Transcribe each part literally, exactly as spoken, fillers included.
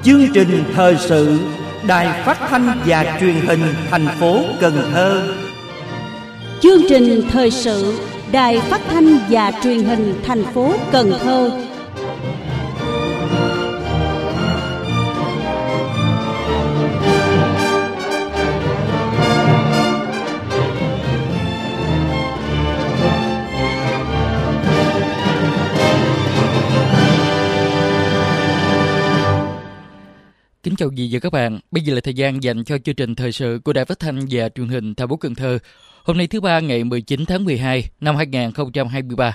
Chương trình thời sự Đài Phát thanh và Truyền hình thành phố Cần Thơ. Chương trình thời sự Đài Phát thanh và Truyền hình thành phố Cần Thơ. Kính chào quý vị và các bạn. Bây giờ là thời gian dành cho chương trình thời sự của Đài Phát thanh và Truyền hình thành phố Cần Thơ. Hôm nay thứ ba ngày mười chín tháng mười hai năm hai nghìn không trăm hai mươi ba.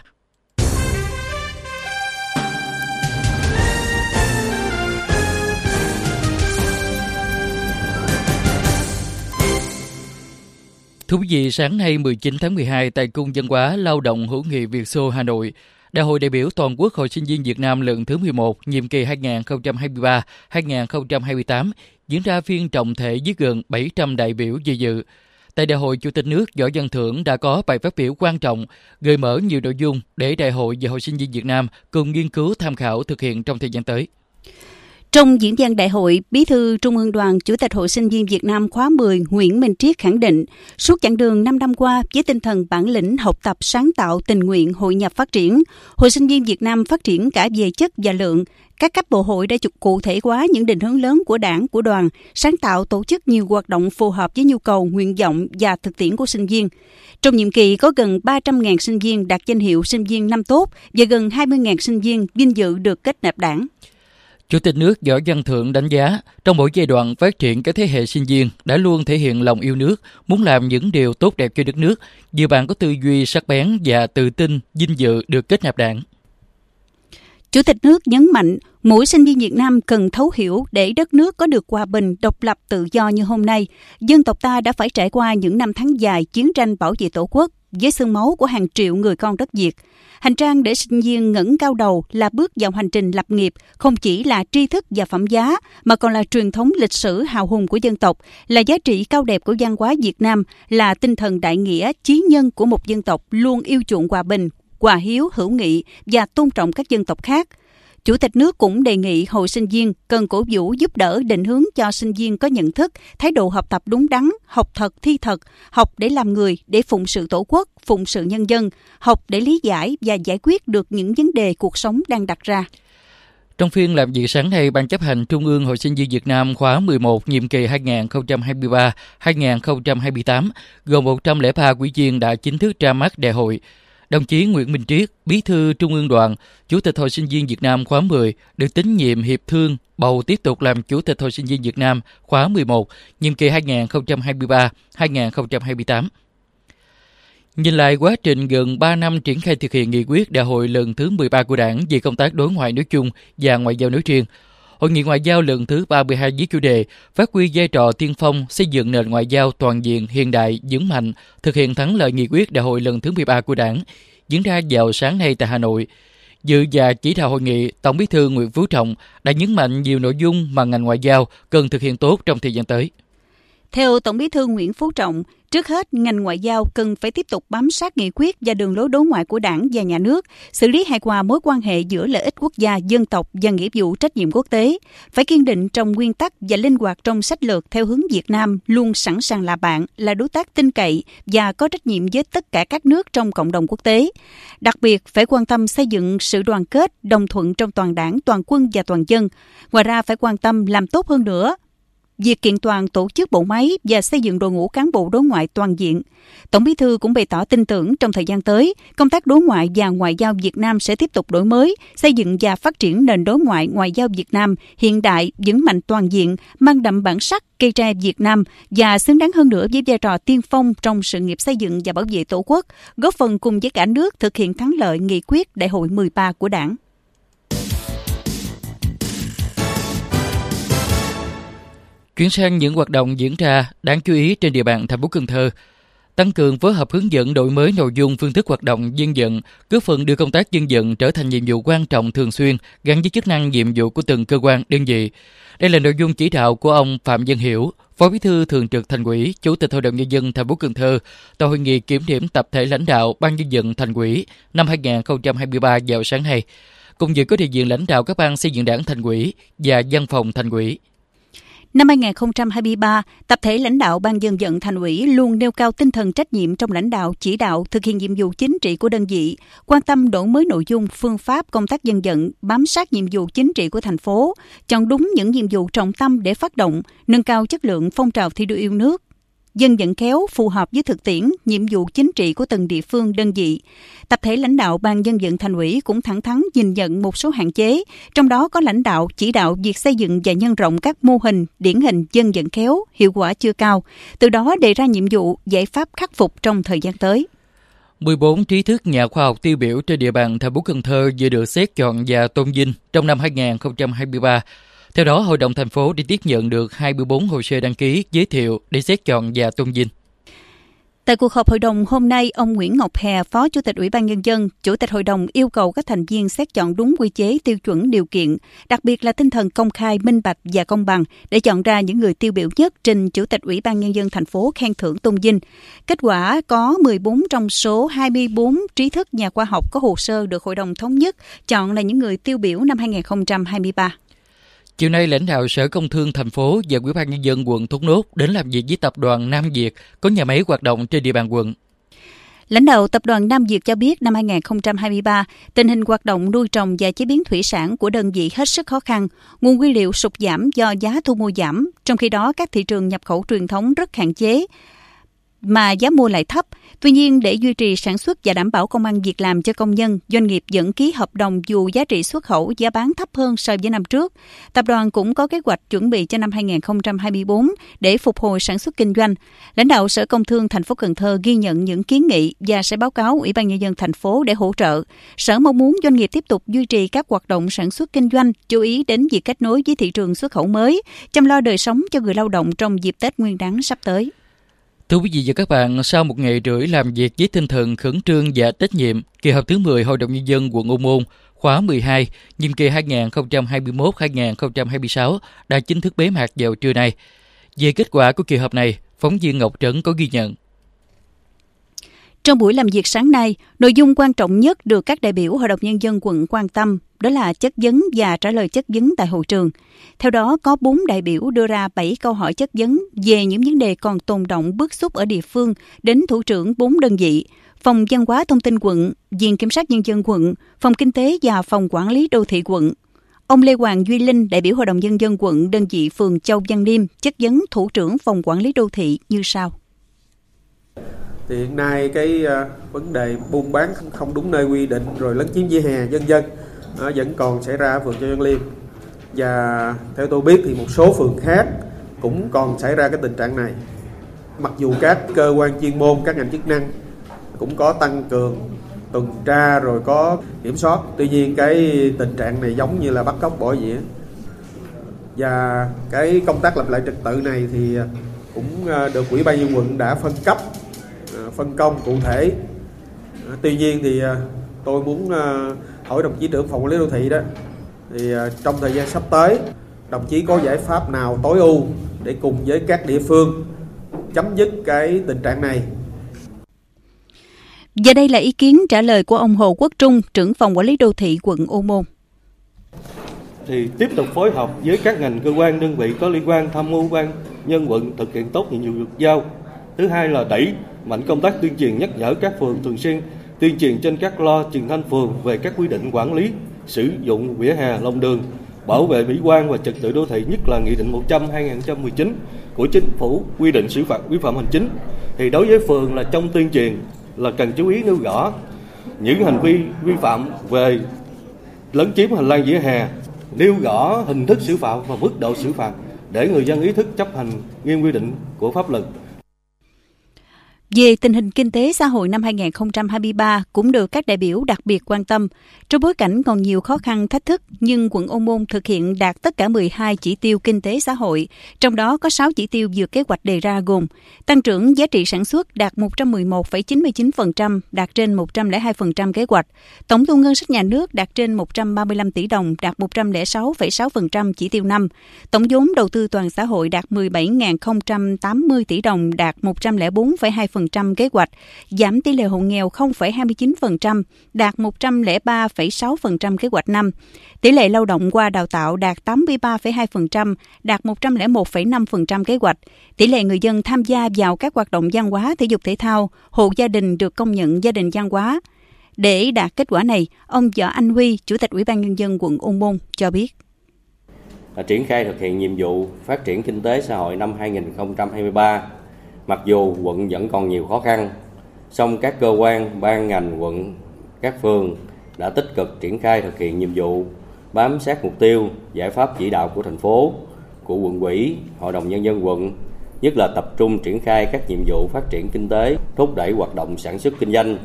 Thưa quý vị, sáng nay mười chín tháng mười hai tại Cung Văn hóa Lao động Hữu nghị Việt Xô Hà Nội, Đại hội đại biểu Toàn quốc Hội Sinh viên Việt Nam lần thứ mười một, nhiệm kỳ hai nghìn không trăm hai mươi ba đến hai nghìn không trăm hai mươi tám diễn ra phiên trọng thể với gần bảy trăm đại biểu dự dự. Tại đại hội, Chủ tịch nước Võ Văn Thưởng đã có bài phát biểu quan trọng, gợi mở nhiều nội dung để Đại hội và Hội Sinh viên Việt Nam cùng nghiên cứu, tham khảo, thực hiện trong thời gian tới. Trong diễn văn đại hội, Bí thư Trung ương Đoàn, Chủ tịch Hội Sinh viên Việt Nam khóa mười Nguyễn Minh Triết khẳng định, suốt chặng đường năm năm qua, với tinh thần bản lĩnh, học tập, sáng tạo, tình nguyện, hội nhập phát triển, Hội Sinh viên Việt Nam phát triển cả về chất và lượng. Các cấp bộ hội đã cụ thể hóa những định hướng lớn của Đảng, của đoàn, sáng tạo tổ chức nhiều hoạt động phù hợp với nhu cầu, nguyện vọng và thực tiễn của sinh viên. Trong nhiệm kỳ có gần ba trăm nghìn sinh viên đạt danh hiệu sinh viên năm tốt và gần hai mươi nghìn sinh viên vinh dự được kết nạp Đảng. Chủ tịch nước Võ Văn Thưởng đánh giá, trong mỗi giai đoạn phát triển, các thế hệ sinh viên đã luôn thể hiện lòng yêu nước, muốn làm những điều tốt đẹp cho đất nước. Nhiều bạn có tư duy sắc bén và tự tin, vinh dự được kết nạp Đảng. Chủ tịch nước nhấn mạnh, mỗi sinh viên Việt Nam cần thấu hiểu để đất nước có được hòa bình, độc lập, tự do như hôm nay. Dân tộc ta đã phải trải qua những năm tháng dài chiến tranh bảo vệ Tổ quốc với xương máu của hàng triệu người con đất Việt. Hành trang để sinh viên ngẩng cao đầu là bước vào hành trình lập nghiệp, không chỉ là tri thức và phẩm giá, mà còn là truyền thống lịch sử hào hùng của dân tộc, là giá trị cao đẹp của văn hóa Việt Nam, là tinh thần đại nghĩa, chí nhân của một dân tộc luôn yêu chuộng hòa bình, hòa hiếu, hữu nghị và tôn trọng các dân tộc khác. Chủ tịch nước cũng đề nghị hội sinh viên cần cổ vũ giúp đỡ định hướng cho sinh viên có nhận thức, thái độ học tập đúng đắn, học thật thi thật, học để làm người, để phụng sự Tổ quốc, phụng sự nhân dân, học để lý giải và giải quyết được những vấn đề cuộc sống đang đặt ra. Trong phiên làm việc sáng nay, Ban chấp hành Trung ương Hội Sinh viên Việt Nam khóa mười một, nhiệm kỳ hai nghìn không trăm hai mươi ba đến hai nghìn không trăm hai mươi tám, gồm một trăm lẻ ba ủy viên đã chính thức ra mắt đại hội. Đồng chí Nguyễn Minh Triết, Bí thư Trung ương Đoàn, Chủ tịch Hội Sinh viên Việt Nam khóa mười, được tín nhiệm hiệp thương bầu tiếp tục làm Chủ tịch Hội Sinh viên Việt Nam khóa mười một, nhiệm kỳ hai nghìn không trăm hai mươi ba đến hai nghìn không trăm hai mươi tám. Nhìn lại quá trình gần ba năm triển khai thực hiện nghị quyết đại hội lần thứ mười ba của Đảng về công tác đối ngoại nói chung và ngoại giao nói riêng, Hội nghị ngoại giao lần thứ ba mươi hai với chủ đề phát huy vai trò tiên phong xây dựng nền ngoại giao toàn diện, hiện đại, vững mạnh, thực hiện thắng lợi nghị quyết đại hội lần thứ mười ba của Đảng, diễn ra vào sáng nay tại Hà Nội. Dự và chỉ đạo hội nghị, Tổng Bí thư Nguyễn Phú Trọng đã nhấn mạnh nhiều nội dung mà ngành ngoại giao cần thực hiện tốt trong thời gian tới. Theo Tổng Bí thư Nguyễn Phú Trọng, trước hết, ngành ngoại giao cần phải tiếp tục bám sát nghị quyết và đường lối đối ngoại của Đảng và Nhà nước, xử lý hài hòa mối quan hệ giữa lợi ích quốc gia, dân tộc và nghĩa vụ trách nhiệm quốc tế, phải kiên định trong nguyên tắc và linh hoạt trong sách lược theo hướng Việt Nam luôn sẵn sàng là bạn, là đối tác tin cậy và có trách nhiệm với tất cả các nước trong cộng đồng quốc tế. Đặc biệt, phải quan tâm xây dựng sự đoàn kết, đồng thuận trong toàn Đảng, toàn quân và toàn dân. Ngoài ra, phải quan tâm làm tốt hơn nữa việc kiện toàn tổ chức bộ máy và xây dựng đội ngũ cán bộ đối ngoại toàn diện. Tổng Bí thư cũng bày tỏ tin tưởng trong thời gian tới, công tác đối ngoại và ngoại giao Việt Nam sẽ tiếp tục đổi mới, xây dựng và phát triển nền đối ngoại ngoại giao Việt Nam hiện đại, vững mạnh toàn diện, mang đậm bản sắc cây tre Việt Nam và xứng đáng hơn nữa với vai trò tiên phong trong sự nghiệp xây dựng và bảo vệ Tổ quốc, góp phần cùng với cả nước thực hiện thắng lợi nghị quyết đại hội mười ba của Đảng. Chuyển sang những hoạt động diễn ra đáng chú ý trên địa bàn thành phố Cần Thơ. Tăng cường phối hợp hướng dẫn đổi mới nội dung phương thức hoạt động dân vận, góp phần đưa công tác dân vận trở thành nhiệm vụ quan trọng thường xuyên gắn với chức năng nhiệm vụ của từng cơ quan đơn vị. Đây là nội dung chỉ đạo của ông Phạm Văn Hiểu, Phó Bí thư Thường trực Thành ủy, Chủ tịch Hội đồng Nhân dân thành phố Cần Thơ tại hội nghị kiểm điểm tập thể lãnh đạo Ban Nhân dân Thành ủy năm hai nghìn không trăm hai mươi ba vào sáng nay. cùng dự có đại diện lãnh đạo các ban xây dựng Đảng Thành ủy và Văn phòng Thành ủy. Năm hai không hai ba, tập thể lãnh đạo Ban Dân vận Thành ủy luôn nêu cao tinh thần trách nhiệm trong lãnh đạo, chỉ đạo, thực hiện nhiệm vụ chính trị của đơn vị, quan tâm đổi mới nội dung, phương pháp công tác dân vận, bám sát nhiệm vụ chính trị của thành phố, chọn đúng những nhiệm vụ trọng tâm để phát động, nâng cao chất lượng phong trào thi đua yêu nước. Dân vận khéo phù hợp với thực tiễn, nhiệm vụ chính trị của từng địa phương đơn vị. Tập thể lãnh đạo Ban Dân vận Thành ủy cũng thẳng thắn nhìn nhận một số hạn chế, trong đó có lãnh đạo chỉ đạo việc xây dựng và nhân rộng các mô hình, điển hình dân vận khéo, hiệu quả chưa cao, từ đó đề ra nhiệm vụ, giải pháp khắc phục trong thời gian tới. mười bốn trí thức nhà khoa học tiêu biểu trên địa bàn thành phố Cần Thơ vừa được xét chọn và tôn vinh trong năm hai không hai ba. Theo đó, Hội đồng thành phố đã tiếp nhận được hai mươi bốn hồ sơ đăng ký giới thiệu để xét chọn và tôn vinh. Tại cuộc họp hội đồng hôm nay, ông Nguyễn Ngọc Hè, Phó Chủ tịch Ủy ban Nhân dân, Chủ tịch Hội đồng yêu cầu các thành viên xét chọn đúng quy chế, tiêu chuẩn, điều kiện, đặc biệt là tinh thần công khai, minh bạch và công bằng để chọn ra những người tiêu biểu nhất trình Chủ tịch Ủy ban Nhân dân thành phố khen thưởng tôn vinh. Kết quả có mười bốn trong số hai mươi bốn trí thức nhà khoa học có hồ sơ được Hội đồng thống nhất chọn là những người tiêu biểu năm hai không hai ba. Chiều nay, lãnh đạo Sở Công Thương thành phố và Ủy ban Nhân dân quận Thốt Nốt đến làm việc với tập đoàn Nam Việt có nhà máy hoạt động trên địa bàn quận. Lãnh đạo tập đoàn Nam Việt cho biết năm hai không hai ba, tình hình hoạt động nuôi trồng và chế biến thủy sản của đơn vị hết sức khó khăn, nguồn nguyên liệu sụt giảm do giá thu mua giảm, trong khi đó các thị trường nhập khẩu truyền thống rất hạn chế, mà giá mua lại thấp. Tuy nhiên, để duy trì sản xuất và đảm bảo công ăn việc làm cho công nhân, doanh nghiệp vẫn ký hợp đồng dù giá trị xuất khẩu giá bán thấp hơn so với năm trước. Tập đoàn cũng có kế hoạch chuẩn bị cho năm hai không hai tư để phục hồi sản xuất kinh doanh. Lãnh đạo Sở Công Thương thành phố Cần Thơ ghi nhận những kiến nghị và sẽ báo cáo Ủy ban Nhân dân thành phố để hỗ trợ. Sở mong muốn doanh nghiệp tiếp tục duy trì các hoạt động sản xuất kinh doanh, chú ý đến việc kết nối với thị trường xuất khẩu mới, chăm lo đời sống cho người lao động trong dịp Tết Nguyên đán sắp tới. Thưa quý vị và các bạn, sau một ngày rưỡi làm việc với tinh thần khẩn trương và trách nhiệm, kỳ họp thứ mười Hội đồng Nhân dân quận Ô Môn, khóa mười hai, nhiệm kỳ hai nghìn không trăm hai mươi mốt đến hai nghìn không trăm hai mươi sáu đã chính thức bế mạc vào trưa nay. Về kết quả của kỳ họp này, phóng viên Ngọc Trấn có ghi nhận. Trong buổi làm việc sáng nay, nội dung quan trọng nhất được các đại biểu Hội đồng Nhân dân quận quan tâm, đó là chất vấn và trả lời chất vấn tại hội trường. Theo đó, có bốn đại biểu đưa ra bảy câu hỏi chất vấn về những vấn đề còn tồn đọng bức xúc ở địa phương đến thủ trưởng bốn đơn vị, Phòng Văn hóa Thông tin quận, Viện Kiểm sát Nhân dân quận, Phòng Kinh tế và Phòng Quản lý Đô thị quận. Ông Lê Hoàng Duy Linh, đại biểu Hội đồng Nhân dân quận, đơn vị phường Châu Văn Liêm, chất vấn thủ trưởng Phòng Quản lý Đô thị như sau. Thì hiện nay cái uh, vấn đề buôn bán không đúng nơi quy định rồi lấn chiếm vỉa hè vân vân uh, vẫn còn xảy ra ở phường Châu Văn Liêm, và theo tôi biết thì một số phường khác cũng còn xảy ra cái tình trạng này. Mặc dù các cơ quan chuyên môn, các ngành chức năng cũng có tăng cường tuần tra rồi có kiểm soát, tuy nhiên cái tình trạng này giống như là bắt cóc bỏ dĩa. Và cái công tác lập lại trật tự này thì cũng uh, được Ủy ban nhân dân quận đã phân cấp, phân công cụ thể. Tuy nhiên thì tôi muốn hỏi đồng chí trưởng Phòng Quản lý Đô thị đó, thì trong thời gian sắp tới đồng chí có giải pháp nào tối ưu để cùng với các địa phương chấm dứt cái tình trạng này. Và đây là ý kiến trả lời của ông Hồ Quốc Trung, trưởng Phòng Quản lý Đô thị quận Ô Môn. Thì tiếp tục phối hợp với các ngành cơ quan đơn vị có liên quan tham mưu ban nhân quận thực hiện tốt nhiệm vụ được giao. Thứ hai là đẩy mạnh công tác tuyên truyền, nhắc nhở các phường thường xuyên tuyên truyền trên các loa truyền thanh phường về các quy định quản lý sử dụng vỉa hè, lòng đường, bảo vệ mỹ quan và trật tự đô thị, nhất là Nghị định một trăm hai nghìn không trăm mười chín của Chính phủ quy định xử phạt vi phạm hành chính. Thì đối với phường là trong tuyên truyền là cần chú ý nêu rõ những hành vi vi phạm về lấn chiếm hành lang vỉa hè, nêu rõ hình thức xử phạt và mức độ xử phạt để người dân ý thức chấp hành nghiêm quy định của pháp luật. Về tình hình kinh tế xã hội năm hai không hai ba cũng được các đại biểu đặc biệt quan tâm. Trong bối cảnh còn nhiều khó khăn thách thức, nhưng quận Ô Môn thực hiện đạt tất cả mười hai chỉ tiêu kinh tế xã hội, trong đó có sáu chỉ tiêu vượt kế hoạch đề ra gồm tăng trưởng giá trị sản xuất đạt một trăm mười một phẩy chín mươi chín phần trăm, đạt trên một trăm lẻ hai phần trăm kế hoạch, tổng thu ngân sách nhà nước đạt trên một trăm ba mươi lăm tỷ đồng, đạt một trăm lẻ sáu phẩy sáu phần trăm chỉ tiêu năm, tổng vốn đầu tư toàn xã hội đạt mười bảy nghìn không trăm tám mươi tỷ đồng, đạt một trăm lẻ bốn phẩy hai phần trăm phần trăm kế hoạch, giảm tỷ lệ hộ nghèo không phẩy hai mươi chín phần trăm, đạt một trăm lẻ ba phẩy sáu phần trăm kế hoạch năm. Tỷ lệ lao động qua đào tạo đạt tám mươi ba phẩy hai phần trăm, đạt một trăm lẻ một phẩy năm phần trăm kế hoạch. Tỷ lệ người dân tham gia vào các hoạt động văn hóa, thể dục thể thao, hộ gia đình được công nhận gia đình văn hóa. Để đạt kết quả này, ông Võ Anh Huy, Chủ tịch Ủy ban Nhân dân quận Ô Môn cho biết. Triển khai thực hiện nhiệm vụ phát triển kinh tế xã hội năm hai không hai ba, mặc dù quận vẫn còn nhiều khó khăn, song các cơ quan, ban ngành quận, các phường đã tích cực triển khai thực hiện nhiệm vụ, bám sát mục tiêu, giải pháp chỉ đạo của thành phố, của quận ủy, Hội đồng Nhân dân quận, nhất là tập trung triển khai các nhiệm vụ phát triển kinh tế, thúc đẩy hoạt động sản xuất kinh doanh.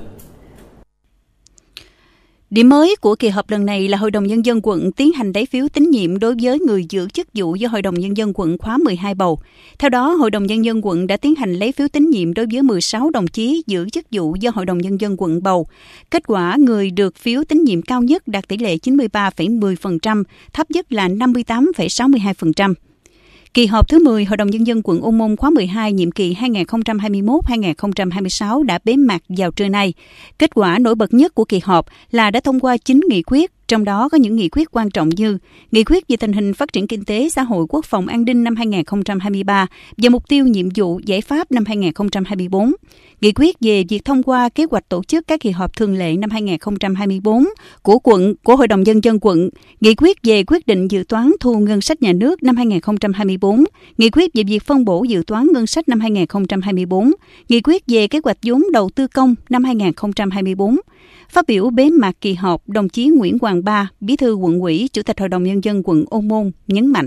Điểm mới của kỳ họp lần này là Hội đồng Nhân dân quận tiến hành lấy phiếu tín nhiệm đối với người giữ chức vụ do Hội đồng Nhân dân quận khóa mười hai bầu. Theo đó, Hội đồng Nhân dân quận đã tiến hành lấy phiếu tín nhiệm đối với mười sáu đồng chí giữ chức vụ do Hội đồng Nhân dân quận bầu. Kết quả, người được phiếu tín nhiệm cao nhất đạt tỷ lệ chín mươi ba phẩy mười phần trăm, thấp nhất là năm mươi tám phẩy sáu mươi hai phần trăm. Kỳ họp thứ mười Hội đồng Nhân dân quận Ô Môn khóa mười hai nhiệm kỳ hai nghìn không trăm hai mươi mốt đến hai nghìn không trăm hai mươi sáu đã bế mạc vào trưa nay. Kết quả nổi bật nhất của kỳ họp là đã thông qua chín nghị quyết, trong đó có những nghị quyết quan trọng như nghị quyết về tình hình phát triển kinh tế, xã hội, quốc phòng, an ninh năm hai nghìn không trăm hai mươi ba và mục tiêu nhiệm vụ giải pháp năm hai nghìn không trăm hai mươi bốn. Nghị quyết về việc thông qua kế hoạch tổ chức các kỳ họp thường lệ năm hai nghìn không trăm hai mươi bốn của quận, của Hội đồng Nhân dân quận, nghị quyết về quyết định dự toán thu ngân sách nhà nước năm hai nghìn không trăm hai mươi bốn, nghị quyết về việc phân bổ dự toán ngân sách năm hai nghìn không trăm hai mươi bốn, nghị quyết về kế hoạch vốn đầu tư công năm hai nghìn không trăm hai mươi bốn. Phát biểu bế mạc kỳ họp, đồng chí Nguyễn Hoàng Ba, Bí thư quận ủy, Chủ tịch Hội đồng Nhân dân quận Ô Môn nhấn mạnh.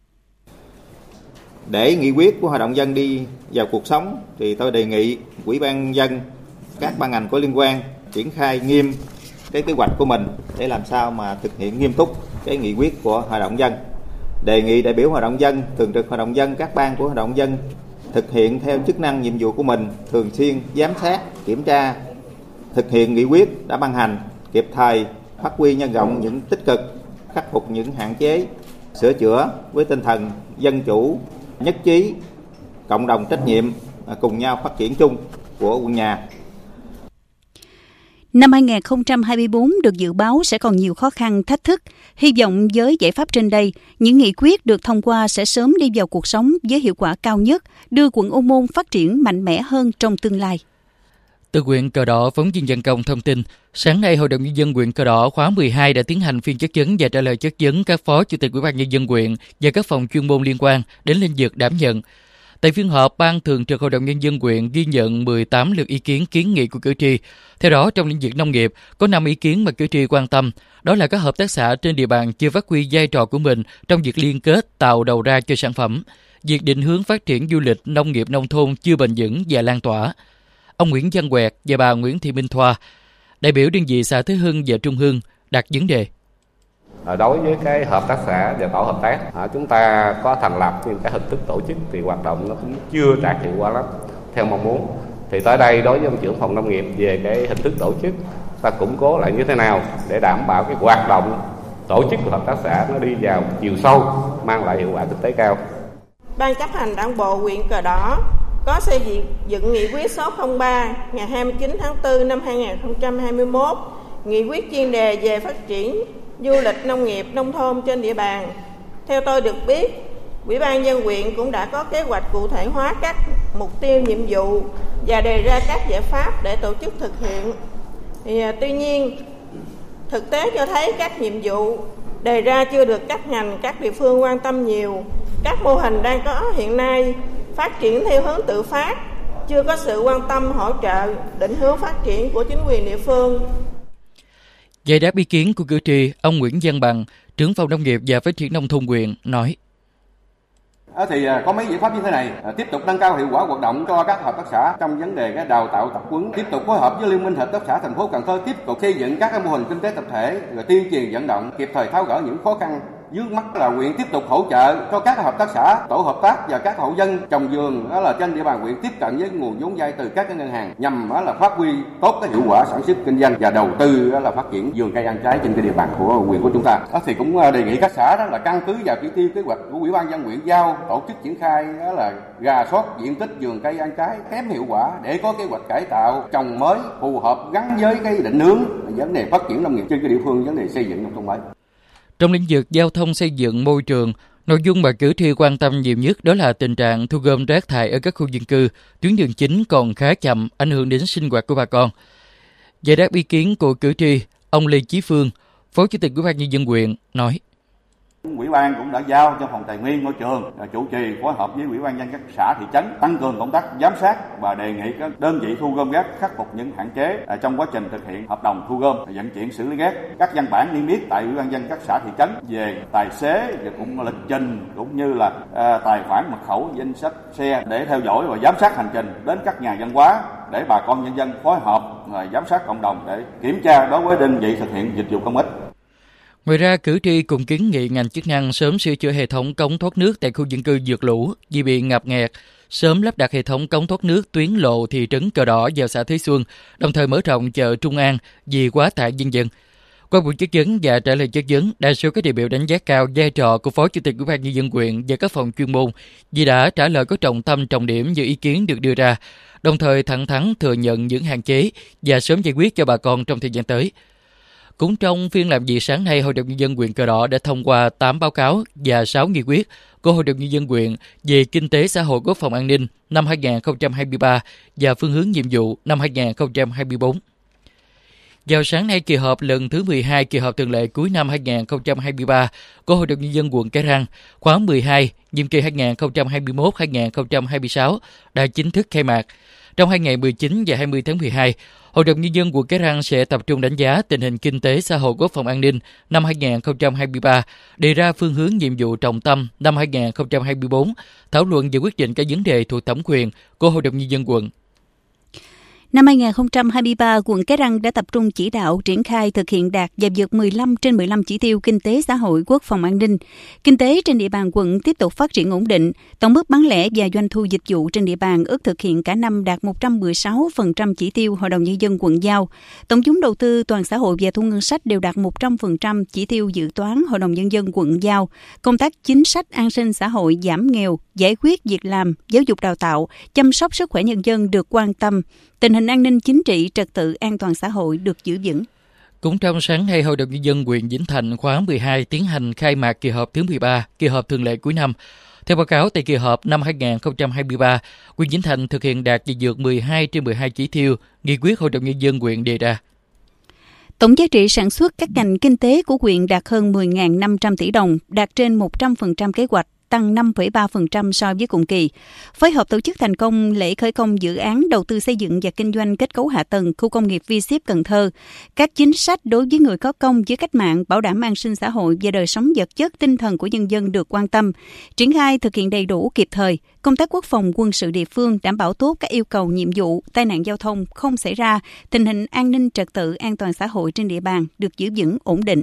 Để nghị quyết của Hội đồng dân đi vào cuộc sống thì tôi đề nghị Ủy ban Nhân dân, các ban ngành có liên quan triển khai nghiêm cái kế hoạch của mình để làm sao mà thực hiện nghiêm túc cái nghị quyết của Hội đồng dân. Đề nghị đại biểu Hội đồng dân, thường trực Hội đồng dân, các ban của Hội đồng dân thực hiện theo chức năng nhiệm vụ của mình, thường xuyên giám sát, kiểm tra, thực hiện nghị quyết đã ban hành, kịp thời phát huy nhân rộng những tích cực, khắc phục những hạn chế, sửa chữa với tinh thần dân chủ, nhất trí, cộng đồng trách nhiệm, cùng nhau phát triển chung của quận nhà. Năm hai nghìn không trăm hai mươi bốn được dự báo sẽ còn nhiều khó khăn, thách thức. Hy vọng với giải pháp trên đây, những nghị quyết được thông qua sẽ sớm đi vào cuộc sống với hiệu quả cao nhất, đưa quận Ô Môn phát triển mạnh mẽ hơn trong tương lai. Từ huyện Cờ Đỏ, phóng viên Văn Công thông tin, sáng nay Hội đồng Nhân dân huyện Cờ Đỏ khóa mười hai đã tiến hành phiên chất vấn và trả lời chất vấn các phó chủ tịch Ủy ban Nhân dân huyện và các phòng chuyên môn liên quan đến lĩnh vực đảm nhận. Tại phiên họp, Ban Thường trực Hội đồng Nhân dân huyện ghi nhận mười tám lượt ý kiến kiến nghị của cử tri. Theo đó, trong lĩnh vực nông nghiệp, có năm ý kiến mà cử tri quan tâm, đó là các hợp tác xã trên địa bàn chưa phát huy vai trò của mình trong việc liên kết tạo đầu ra cho sản phẩm, việc định hướng phát triển du lịch nông nghiệp nông thôn chưa bền vững và lan tỏa. Ông Nguyễn Văn Quẹt và bà Nguyễn Thị Minh Thoa, đại biểu đơn vị xã Thế Hưng và Trung Hưng, đặt vấn đề. Đối với cái hợp tác xã và tổ hợp tác, chúng ta có thành lập nhưng cái hình thức tổ chức thì hoạt động nó cũng chưa đạt hiệu quả lắm theo mong muốn. Thì tới đây đối với ông trưởng phòng nông nghiệp về cái hình thức tổ chức, ta củng cố lại như thế nào để đảm bảo cái hoạt động tổ chức của hợp tác xã nó đi vào chiều sâu, mang lại hiệu quả kinh tế cao. Ban chấp hành Đảng bộ huyện Cờ Đỏ có xây dựng nghị quyết số không ba ngày hai mươi chín tháng tư năm hai nghìn không trăm hai mươi mốt, nghị quyết chuyên đề về phát triển du lịch nông nghiệp nông thôn trên địa bàn. Theo tôi được biết, Ủy ban nhân dân huyện cũng đã có kế hoạch cụ thể hóa các mục tiêu nhiệm vụ và đề ra các giải pháp để tổ chức thực hiện. Thì, tuy nhiên, thực tế cho thấy các nhiệm vụ đề ra chưa được các ngành, các địa phương quan tâm nhiều. Các mô hình đang có hiện nay phát triển theo hướng tự phát, chưa có sự quan tâm hỗ trợ, định hướng phát triển của chính quyền địa phương. Giải đáp ý kiến của cử tri, ông Nguyễn Văn Bằng, trưởng phòng nông nghiệp và phát triển nông thôn huyện, nói. Thì có mấy giải pháp như thế này, tiếp tục nâng cao hiệu quả hoạt động cho các hợp tác xã trong vấn đề cái đào tạo tập huấn, tiếp tục phối hợp với Liên minh Hợp tác xã thành phố Cần Thơ tiếp tục xây dựng các mô hình kinh tế tập thể, rồi tuyên truyền vận động kịp thời tháo gỡ những khó khăn Dưới mắt là huyện tiếp tục hỗ trợ cho các hợp tác xã, tổ hợp tác và các hộ dân trồng vườn đó là trên địa bàn huyện tiếp cận với nguồn vốn vay từ các ngân hàng nhằm đó là phát huy tốt cái hiệu quả sản xuất kinh doanh và đầu tư đó là phát triển vườn cây ăn trái trên cái địa bàn của huyện của chúng ta. Đó thì cũng đề nghị các xã đó là căn cứ vào chỉ tiêu kế hoạch của Ủy ban nhân dân huyện giao tổ chức triển khai đó là rà soát diện tích vườn cây ăn trái kém hiệu quả để có kế hoạch cải tạo trồng mới phù hợp gắn với cái định hướng vấn đề phát triển nông nghiệp trên cái địa phương, vấn đề xây dựng nông thôn mới. Trong lĩnh vực giao thông, xây dựng, môi trường, nội dung mà cử tri quan tâm nhiều nhất đó là tình trạng thu gom rác thải ở các khu dân cư, tuyến đường chính còn khá chậm, ảnh hưởng đến sinh hoạt của bà con. Giải đáp ý kiến của cử tri, ông Lê Chí Phương, Phó Chủ tịch Ủy ban nhân dân huyện nói: Ủy ban cũng đã giao cho phòng tài nguyên môi trường chủ trì phối hợp với Ủy ban nhân dân các xã thị trấn tăng cường công tác giám sát và đề nghị các đơn vị thu gom rác khắc phục những hạn chế trong quá trình thực hiện hợp đồng thu gom, vận chuyển xử lý rác. Các văn bản niêm yết tại Ủy ban nhân dân các xã thị trấn về tài xế và cũng lịch trình cũng như là à, tài khoản mật khẩu danh sách xe để theo dõi và giám sát hành trình đến các nhà văn hóa để bà con nhân dân phối hợp và giám sát cộng đồng để kiểm tra đối với đơn vị thực hiện dịch vụ công ích. Ngoài ra, cử tri cũng kiến nghị ngành chức năng sớm sửa chữa hệ thống cống thoát nước tại khu dân cư vượt lũ vì bị ngập nghẹt, sớm lắp đặt hệ thống cống thoát nước tuyến lộ thị trấn Cờ Đỏ vào xã Thới Xuân, đồng thời mở rộng chợ Trung An vì quá tải dân dân. Qua buổi chất vấn và trả lời chất vấn, đa số các đại biểu đánh giá cao vai trò của Phó Chủ tịch Ủy ban nhân dân huyện và các phòng chuyên môn vì đã trả lời có trọng tâm trọng điểm như ý kiến được đưa ra, đồng thời thẳng thắn thừa nhận những hạn chế và sớm giải quyết cho bà con trong thời gian tới. Cũng trong phiên làm việc sáng nay, Hội đồng Nhân dân huyện Cờ Đỏ đã thông qua tám báo cáo và sáu nghị quyết của Hội đồng Nhân dân huyện về kinh tế xã hội quốc phòng an ninh năm hai không hai ba và phương hướng nhiệm vụ năm hai không hai tư. Vào sáng nay, kỳ họp lần thứ mười hai, kỳ họp thường lệ cuối năm hai không hai ba của Hội đồng Nhân dân quận Cái Răng, khóa mười hai, nhiệm kỳ hai không hai mốt đến hai không hai sáu đã chính thức khai mạc. Trong hai ngày mười chín và hai mươi tháng mười hai, Hội đồng Nhân dân quận Cái Răng sẽ tập trung đánh giá tình hình kinh tế xã hội quốc phòng an ninh năm hai không hai ba, đề ra phương hướng nhiệm vụ trọng tâm năm hai không hai tư, thảo luận và quyết định các vấn đề thuộc thẩm quyền của Hội đồng Nhân dân quận. Năm hai không hai ba, quận Cái Răng đã tập trung chỉ đạo triển khai thực hiện đạt và vượt mười lăm trên mười lăm chỉ tiêu kinh tế xã hội quốc phòng an ninh. Kinh tế trên địa bàn quận tiếp tục phát triển ổn định. Tổng mức bán lẻ và doanh thu dịch vụ trên địa bàn ước thực hiện cả năm đạt một trăm mười sáu phần trăm chỉ tiêu Hội đồng Nhân dân quận giao. Tổng vốn đầu tư toàn xã hội và thu ngân sách đều đạt một trăm phần trăm chỉ tiêu dự toán Hội đồng Nhân dân quận giao. Công tác chính sách an sinh xã hội, giảm nghèo, giải quyết việc làm, giáo dục đào tạo, chăm sóc sức khỏe nhân dân được quan tâm. Tình hình an ninh chính trị, trật tự an toàn xã hội được giữ vững. Cũng trong sáng nay, Hội đồng Nhân dân huyện Vĩnh Thạnh khóa mười hai tiến hành khai mạc kỳ họp thứ mười ba, kỳ họp thường lệ cuối năm. Theo báo cáo tại kỳ họp năm hai không hai ba, huyện Vĩnh Thạnh thực hiện đạt và vượt mười hai trên mười hai chỉ tiêu nghị quyết Hội đồng Nhân dân huyện đề ra. Tổng giá trị sản xuất các ngành kinh tế của huyện đạt hơn mười nghìn năm trăm tỷ đồng, đạt trên một trăm phần trăm kế hoạch, tăng năm phẩy ba phần trăm so với cùng kỳ. Phối hợp tổ chức thành công lễ khởi công dự án đầu tư xây dựng và kinh doanh kết cấu hạ tầng khu công nghiệp V-Ship Cần Thơ. Các chính sách đối với người có công với cách mạng, bảo đảm an sinh xã hội và đời sống vật chất tinh thần của nhân dân được quan tâm. Triển khai thực hiện đầy đủ kịp thời, công tác quốc phòng quân sự địa phương đảm bảo tốt các yêu cầu nhiệm vụ, tai nạn giao thông không xảy ra, tình hình an ninh trật tự an toàn xã hội trên địa bàn được giữ vững ổn định.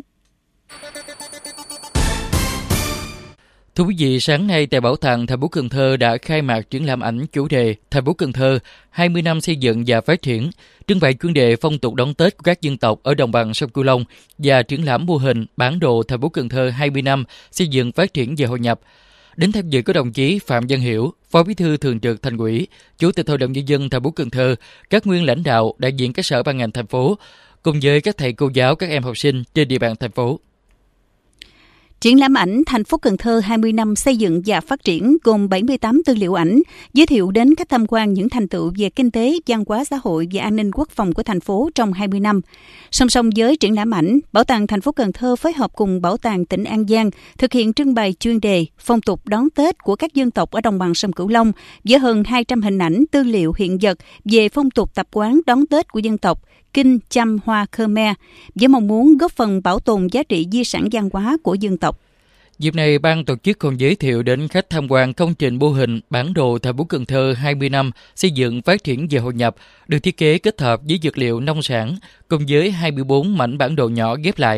Thưa quý vị, sáng nay tại Bảo tàng thành phố Cần Thơ đã khai mạc triển lãm ảnh chủ đề Thành phố Cần Thơ hai mươi năm xây dựng và phát triển, trưng bày chuyên đề phong tục đón Tết của các dân tộc ở đồng bằng sông Cửu Long và triển lãm mô hình bản đồ thành phố Cần Thơ hai mươi năm xây dựng, phát triển và hội nhập. Đến tham dự có đồng chí Phạm Văn Hiểu, Phó Bí thư Thường trực Thành ủy, Chủ tịch Hội đồng Nhân dân thành phố Cần Thơ, các nguyên lãnh đạo, đại diện các sở ban ngành thành phố, cùng với các thầy cô giáo, các em học sinh trên địa bàn thành phố. Triển lãm ảnh Thành phố Cần Thơ hai mươi năm xây dựng và phát triển gồm bảy mươi tám tư liệu ảnh, giới thiệu đến khách tham quan những thành tựu về kinh tế, văn hóa xã hội và an ninh quốc phòng của thành phố trong hai mươi năm. Song song với triển lãm ảnh, Bảo tàng thành phố Cần Thơ phối hợp cùng Bảo tàng tỉnh An Giang thực hiện trưng bày chuyên đề phong tục đón Tết của các dân tộc ở đồng bằng sông Cửu Long với hơn hai trăm hình ảnh, tư liệu hiện vật về phong tục tập quán đón Tết của dân tộc Kinh, Chăm, Hoa, Khmer, với mong muốn góp phần bảo tồn giá trị di sản văn hóa của dân tộc. Dịp này, ban tổ chức còn giới thiệu đến khách tham quan công trình mô hình bản đồ thành phố Cần Thơ hai mươi năm xây dựng, phát triển và hội nhập, được thiết kế kết hợp với dược liệu nông sản, cùng với hai mươi bốn mảnh bản đồ nhỏ ghép lại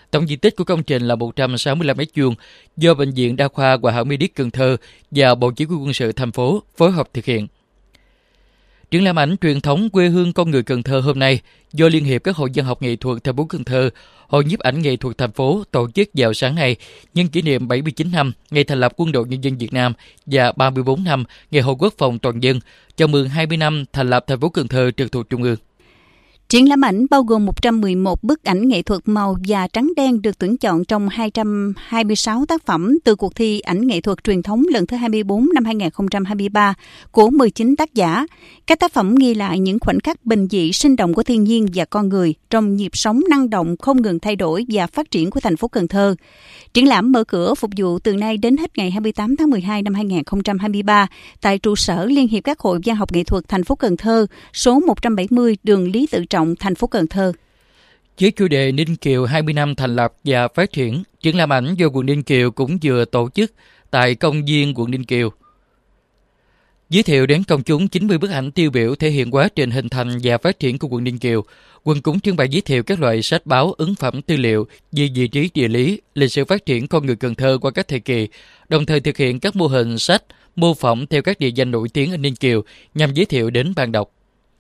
Tổng diện tích của công trình là một trăm sáu mươi lăm mét vuông do Bệnh viện Đa khoa Khoa học Medic Cần Thơ và Bộ Chỉ huy Quân sự thành phố phối hợp thực hiện. Triển lãm ảnh truyền thống quê hương con người Cần Thơ hôm nay do Liên hiệp các hội văn học nghệ thuật thành phố Cần Thơ, Hội nhiếp ảnh nghệ thuật thành phố tổ chức vào sáng nay nhân kỷ niệm bảy mươi chín năm ngày thành lập Quân đội Nhân dân Việt Nam và ba mươi tư năm ngày Hội Quốc phòng toàn dân, chào mừng hai mươi năm thành lập thành phố Cần Thơ trực thuộc Trung ương. Triển lãm ảnh bao gồm một trăm mười một bức ảnh nghệ thuật màu và trắng đen được tuyển chọn trong hai trăm hai mươi sáu tác phẩm từ cuộc thi ảnh nghệ thuật truyền thống lần thứ hai mươi tư năm hai không hai ba của mười chín tác giả. Các tác phẩm ghi lại những khoảnh khắc bình dị sinh động của thiên nhiên và con người trong nhịp sống năng động không ngừng thay đổi và phát triển của thành phố Cần Thơ. Triển lãm mở cửa phục vụ từ nay đến hết ngày hai mươi tám tháng mười hai năm hai không hai ba tại trụ sở Liên hiệp các hội văn học nghệ thuật thành phố Cần Thơ, số một trăm bảy mươi đường Lý Tự Trọng, thành phố Cần Thơ. Với chủ đề Ninh Kiều hai mươi năm thành lập và phát triển, triển lãm ảnh do quận Ninh Kiều cũng vừa tổ chức tại công viên quận Ninh Kiều. Giới thiệu đến công chúng chín mươi bức ảnh tiêu biểu thể hiện quá trình hình thành và phát triển của quận Ninh Kiều. Quận cũng trưng bày giới thiệu các loại sách báo, ấn phẩm tư liệu về vị trí địa lý, lịch sử phát triển con người Cần Thơ qua các thời kỳ, đồng thời thực hiện các mô hình sách mô phỏng theo các địa danh nổi tiếng ở Ninh Kiều nhằm giới thiệu đến bạn đọc.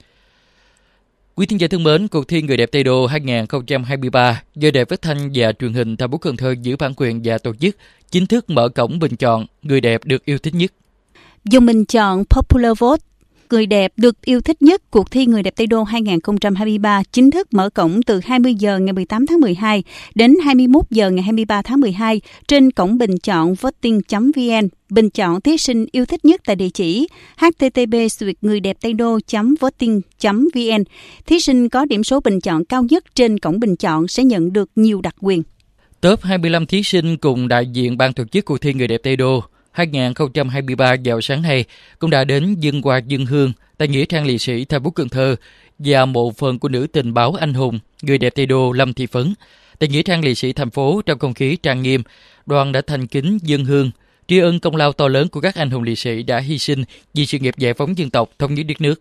Quý thính giả thân mến, cuộc thi Người đẹp Tây Đô hai không hai ba do Đài Phát thanh và Truyền hình thành phố Cần Thơ giữ bản quyền và tổ chức chính thức mở cổng bình chọn người đẹp được yêu thích nhất. Dùng bình chọn Popular Vote, người đẹp được yêu thích nhất, cuộc thi Người đẹp Tây Đô hai không hai ba chính thức mở cổng từ hai mươi giờ ngày mười tám tháng mười hai đến hai mươi mốt giờ ngày hai mươi ba tháng mười hai trên cổng bình chọn voting chấm vn. Bình chọn thí sinh yêu thích nhất tại địa chỉ h t t p người đẹp tây đô chấm voting chấm vn. Thí sinh có điểm số bình chọn cao nhất trên cổng bình chọn sẽ nhận được nhiều đặc quyền. Top hai mươi lăm thí sinh cùng đại diện ban tổ chức cuộc thi Người đẹp Tây Đô hai không hai ba vào sáng nay cũng đã đến dâng hoa dâng hương tại nghĩa trang liệt sĩ thành phố Cần Thơ và mộ phần của nữ tình báo anh hùng người đẹp Tây Đô Lâm Thị Phấn. Tại nghĩa trang liệt sĩ thành phố trong không khí trang nghiêm, đoàn đã thành kính dâng hương tri ân công lao to lớn của các anh hùng liệt sĩ đã hy sinh vì sự nghiệp giải phóng dân tộc, thống nhất đất nước.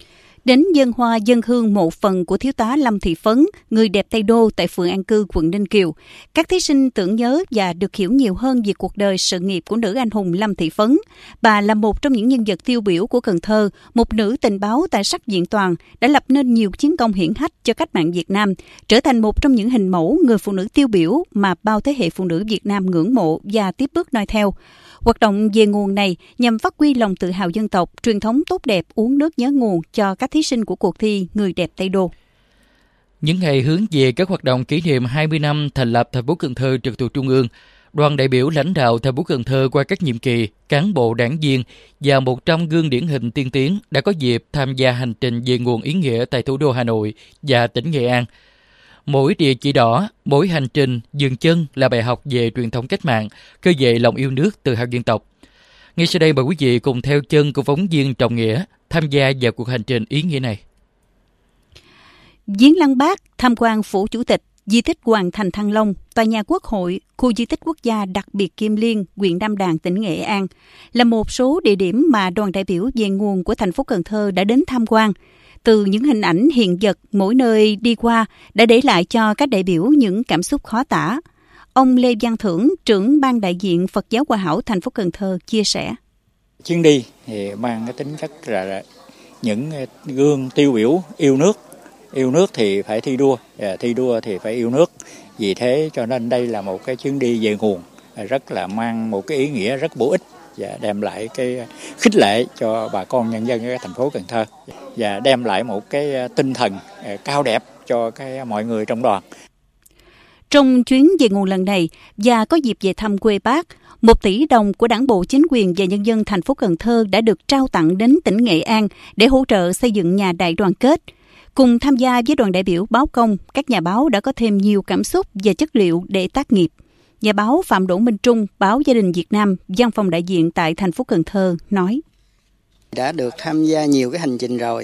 Đến dâng hoa dâng hương mộ phần của thiếu tá Lâm Thị Phấn, người đẹp Tây Đô tại phường An Cư, quận Ninh Kiều. Các thí sinh tưởng nhớ và được hiểu nhiều hơn về cuộc đời sự nghiệp của nữ anh hùng Lâm Thị Phấn. Bà là một trong những nhân vật tiêu biểu của Cần Thơ, một nữ tình báo tài sắc diện toàn, đã lập nên nhiều chiến công hiển hách cho cách mạng Việt Nam, trở thành một trong những hình mẫu người phụ nữ tiêu biểu mà bao thế hệ phụ nữ Việt Nam ngưỡng mộ và tiếp bước noi theo. Hoạt động về nguồn này nhằm phát huy lòng tự hào dân tộc, truyền thống tốt đẹp uống nước nhớ nguồn cho các thí sinh của cuộc thi Người đẹp Tây Đô. Những ngày hướng về các hoạt động kỷ niệm hai mươi năm thành lập thành phố Cần Thơ trực thuộc Trung ương, đoàn đại biểu lãnh đạo thành phố Cần Thơ qua các nhiệm kỳ, cán bộ đảng viên và một trăm gương điển hình tiên tiến đã có dịp tham gia hành trình về nguồn ý nghĩa tại thủ đô Hà Nội và tỉnh Nghệ An. Mỗi địa chỉ đỏ, mỗi hành trình dừng chân là bài học về truyền thống cách mạng, khơi dậy lòng yêu nước, tự hào dân tộc. Ngay sau đây mời quý vị cùng theo chân của phóng viên Trọng Nghĩa tham gia vào cuộc hành trình ý nghĩa này. Viếng Lăng Bác, tham quan phủ chủ tịch, di tích Hoàng Thành Thăng Long, tòa nhà Quốc hội, khu di tích quốc gia đặc biệt Kim Liên, huyện Nam Đàn, tỉnh Nghệ An là một số địa điểm mà đoàn đại biểu về nguồn của thành phố Cần Thơ đã đến tham quan. Từ những hình ảnh hiện vật mỗi nơi đi qua đã để lại cho các đại biểu những cảm xúc khó tả. Ông Lê Văn Thưởng, trưởng ban đại diện Phật giáo Hòa Hảo thành phố Cần Thơ chia sẻ. Chuyến đi thì mang cái tính chất là những gương tiêu biểu yêu nước. Yêu nước thì phải thi đua, và thi đua thì phải yêu nước. Vì thế cho nên đây là một cái chuyến đi về nguồn rất là mang một cái ý nghĩa rất bổ ích và đem lại cái khích lệ cho bà con nhân dân ở thành phố Cần Thơ và đem lại một cái tinh thần cao đẹp cho cái mọi người trong đoàn. Trong chuyến về nguồn lần này và có dịp về thăm quê Bác, một tỷ đồng của Đảng bộ, chính quyền và nhân dân thành phố Cần Thơ đã được trao tặng đến tỉnh Nghệ An để hỗ trợ xây dựng nhà đại đoàn kết. Cùng tham gia với đoàn đại biểu báo công, các nhà báo đã có thêm nhiều cảm xúc và chất liệu để tác nghiệp. Nhà báo Phạm Đỗ Minh Trung, báo Gia đình Việt Nam, văn phòng đại diện tại thành phố Cần Thơ nói: Đã được tham gia nhiều cái hành trình rồi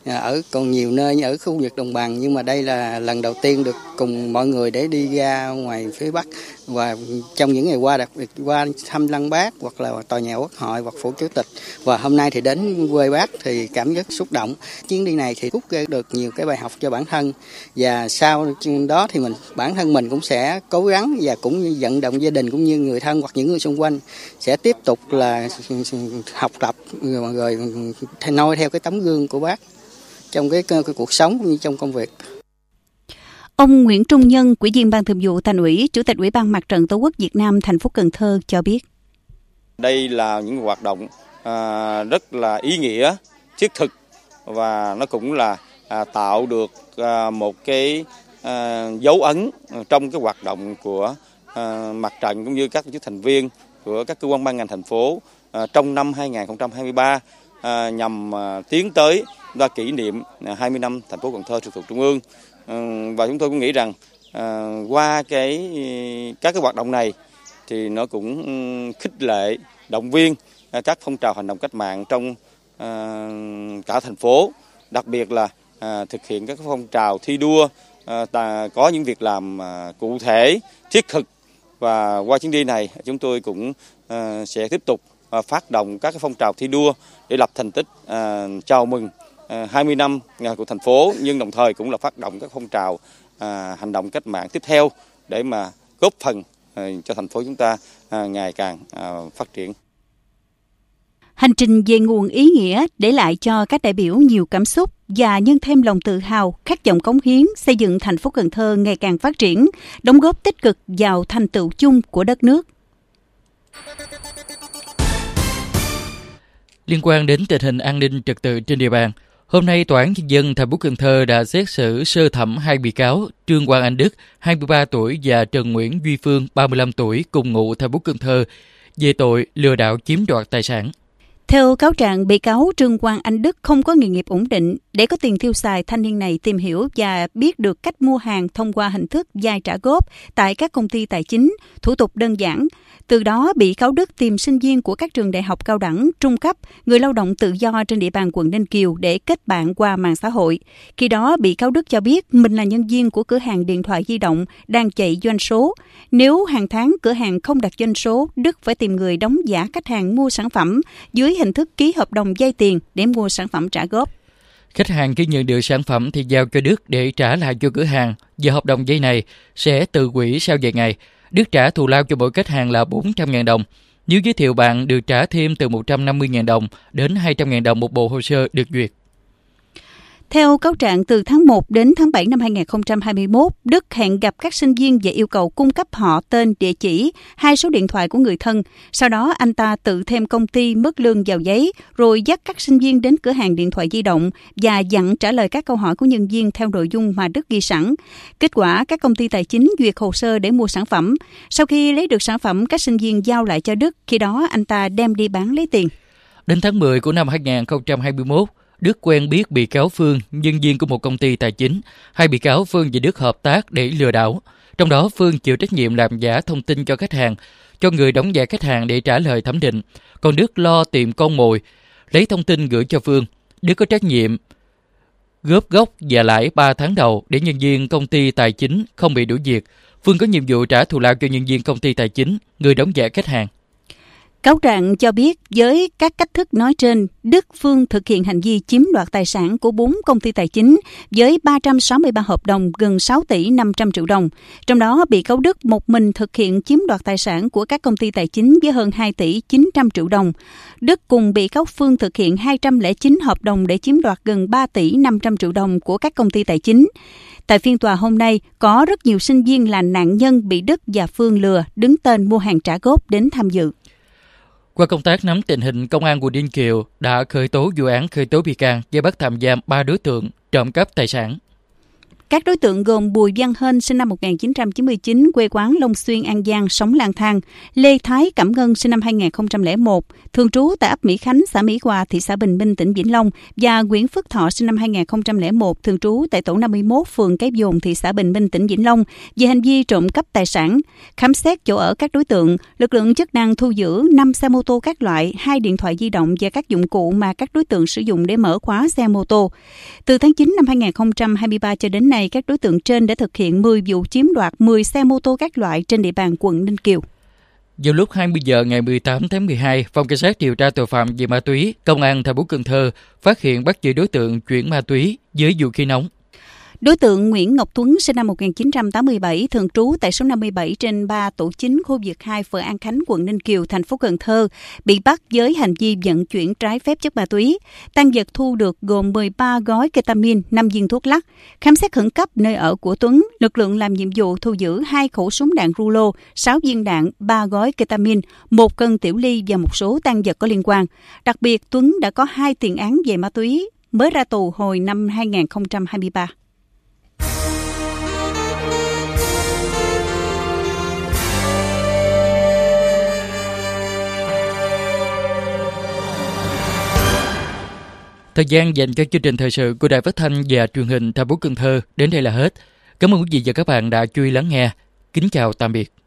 ở còn nhiều nơi ở khu vực đồng bằng, nhưng mà đây là lần đầu tiên được cùng mọi người để đi ra ngoài phía Bắc, và trong những ngày qua đặc biệt qua thăm Lăng Bác hoặc là tòa nhà Quốc hội hoặc phủ Chủ tịch, và hôm nay thì đến quê Bác thì cảm giác xúc động. Chuyến đi này thì rút ra được nhiều cái bài học cho bản thân, và sau đó thì mình bản thân mình cũng sẽ cố gắng và cũng như vận động gia đình cũng như người thân hoặc những người xung quanh sẽ tiếp tục là học tập rồi, rồi noi theo cái tấm gương của Bác trong cái, cái cuộc sống cũng như trong công việc. Ông Nguyễn Trung Nhân, Ủy viên Ban Thường vụ Thành ủy, Chủ tịch Ủy ban Mặt trận Tổ quốc Việt Nam thành phố Cần Thơ cho biết. Đây là những hoạt động à, rất là ý nghĩa, thiết thực, và nó cũng là à, tạo được à, một cái à, dấu ấn trong cái hoạt động của à, mặt trận cũng như các tổ chức thành viên của các cơ quan ban ngành thành phố à, trong năm hai nghìn không trăm hai mươi ba à, nhằm à, tiến tới ra kỷ niệm hai mươi năm thành phố Cần Thơ trực thuộc Trung ương. Và chúng tôi cũng nghĩ rằng à, qua cái các cái hoạt động này thì nó cũng khích lệ, động viên các phong trào hành động cách mạng trong à, cả thành phố, đặc biệt là à, thực hiện các phong trào thi đua, à, ta, có những việc làm à, cụ thể, thiết thực. Và qua chuyến đi này chúng tôi cũng à, sẽ tiếp tục à, phát động các cái phong trào thi đua để lập thành tích à, chào mừng hai mươi năm của thành phố, nhưng đồng thời cũng là phát động các phong trào à, hành động cách mạng tiếp theo để mà góp phần à, cho thành phố chúng ta à, ngày càng à, phát triển. Hành trình về nguồn ý nghĩa để lại cho các đại biểu nhiều cảm xúc và nhân thêm lòng tự hào, khát vọng cống hiến xây dựng thành phố Cần Thơ ngày càng phát triển, đóng góp tích cực vào thành tựu chung của đất nước. Liên quan đến tình hình an ninh trật tự trên địa bàn, hôm nay Tòa án Nhân dân thành phố Cần Thơ đã xét xử sơ thẩm hai bị cáo Trương Quang Anh Đức, hai mươi ba tuổi và Trần Nguyễn Duy Phương, ba mươi lăm tuổi, cùng ngụ thành phố Cần Thơ về tội lừa đảo chiếm đoạt tài sản. Theo cáo trạng, bị cáo Trương Quang Anh Đức không có nghề nghiệp ổn định. Để có tiền tiêu xài, thanh niên này tìm hiểu và biết được cách mua hàng thông qua hình thức vay trả góp tại các công ty tài chính, thủ tục đơn giản. Từ đó, bị cáo Đức tìm sinh viên của các trường đại học cao đẳng, trung cấp, người lao động tự do trên địa bàn quận Ninh Kiều để kết bạn qua mạng xã hội. Khi đó, bị cáo Đức cho biết mình là nhân viên của cửa hàng điện thoại di động đang chạy doanh số. Nếu hàng tháng cửa hàng không đạt doanh số, Đức phải tìm người đóng giả khách hàng mua sản phẩm dưới hình thức ký hợp đồng vay tiền để mua sản phẩm trả góp. Khách hàng khi nhận được sản phẩm thì giao cho Đức để trả lại cho cửa hàng, và hợp đồng vay này sẽ tự hủy sau vài ngày. Đức trả thù lao cho mỗi khách hàng là bốn trăm nghìn đồng. Nếu giới thiệu bạn được trả thêm từ một trăm năm mươi nghìn đồng đến hai trăm nghìn đồng một bộ hồ sơ được duyệt. Theo cáo trạng, từ tháng một đến tháng bảy năm hai nghìn không trăm hai mươi mốt, Đức hẹn gặp các sinh viên và yêu cầu cung cấp họ tên, địa chỉ, hai số điện thoại của người thân. Sau đó, anh ta tự thêm công ty mức lương vào giấy, rồi dắt các sinh viên đến cửa hàng điện thoại di động và dặn trả lời các câu hỏi của nhân viên theo nội dung mà Đức ghi sẵn. Kết quả, các công ty tài chính duyệt hồ sơ để mua sản phẩm. Sau khi lấy được sản phẩm, các sinh viên giao lại cho Đức, khi đó anh ta đem đi bán lấy tiền. Đến tháng mười của năm hai nghìn không trăm hai mươi mốt, Đức quen biết bị cáo Phương, nhân viên của một công ty tài chính. Hai bị cáo Phương và Đức hợp tác để lừa đảo. Trong đó, Phương chịu trách nhiệm làm giả thông tin cho khách hàng, cho người đóng giả khách hàng để trả lời thẩm định. Còn Đức lo tìm con mồi, lấy thông tin gửi cho Phương. Đức có trách nhiệm góp gốc và lãi ba tháng đầu để nhân viên công ty tài chính không bị đuổi việc. Phương có nhiệm vụ trả thù lao cho nhân viên công ty tài chính, người đóng giả khách hàng. Cáo trạng cho biết với các cách thức nói trên, Đức, Phương thực hiện hành vi chiếm đoạt tài sản của bốn công ty tài chính với ba trăm sáu mươi ba hợp đồng gần sáu tỷ năm trăm triệu đồng. Trong đó, bị cáo Đức một mình thực hiện chiếm đoạt tài sản của các công ty tài chính với hơn hai tỷ chín trăm triệu đồng. Đức cùng bị cáo Phương thực hiện hai trăm lẻ chín hợp đồng để chiếm đoạt gần ba tỷ năm trăm triệu đồng của các công ty tài chính. Tại phiên tòa hôm nay, có rất nhiều sinh viên là nạn nhân bị Đức và Phương lừa đứng tên mua hàng trả góp đến tham dự. Qua công tác nắm tình hình, Công an quận Ninh Kiều đã khởi tố vụ án khởi tố bị can và bắt tạm giam ba đối tượng trộm cắp tài sản. Các đối tượng gồm Bùi Văn Hên sinh năm một nghìn chín trăm chín mươi chín, quê quán Long Xuyên, An Giang, sống lang thang; Lê Thái Cẩm Ngân sinh năm hai nghìn không trăm lẻ một, thường trú tại ấp Mỹ Khánh, xã Mỹ Hòa, thị xã Bình Minh, tỉnh Vĩnh Long; và Nguyễn Phước Thọ sinh năm hai nghìn không trăm lẻ một, thường trú tại tổ năm mươi mốt, phường Cái Dồn, thị xã Bình Minh, tỉnh Vĩnh Long, về hành vi trộm cắp tài sản. Khám xét chỗ ở các đối tượng, lực lượng chức năng thu giữ năm xe mô tô các loại, hai điện thoại di động và các dụng cụ mà các đối tượng sử dụng để mở khóa xe mô tô. Từ tháng chín năm hai nghìn không trăm hai mươi ba cho đến nay, các đối tượng trên đã thực hiện mười vụ chiếm đoạt mười xe mô tô các loại trên địa bàn quận Ninh Kiều. Vào lúc hai mươi giờ ngày mười tám tháng mười hai, Phòng Cảnh sát điều tra tội phạm về ma túy, Công an thành phố Cần Thơ phát hiện bắt giữ đối tượng chuyển ma túy với vũ khí nóng. Đối tượng Nguyễn Ngọc Tuấn sinh năm một nghìn chín trăm tám mươi bảy, thường trú tại số năm mươi bảy trên ba tổ chín khu vực hai, phường An Khánh, quận Ninh Kiều, thành phố Cần Thơ, bị bắt với hành vi vận chuyển trái phép chất ma túy. Tang vật thu được gồm mười ba gói ketamin, năm viên thuốc lắc. Khám xét khẩn cấp nơi ở của Tuấn, lực lượng làm nhiệm vụ thu giữ hai khẩu súng đạn rulo, sáu viên đạn, ba gói ketamin, một cân tiểu ly và một số tang vật có liên quan. Đặc biệt, Tuấn đã có hai tiền án về ma túy, mới ra tù hồi năm hai nghìn không trăm hai mươi ba. Thời gian dành cho chương trình thời sự của Đài Phát thanh và Truyền hình thành phố Cần Thơ đến đây là hết. Cảm ơn quý vị và các bạn đã chú ý lắng nghe. Kính chào tạm biệt.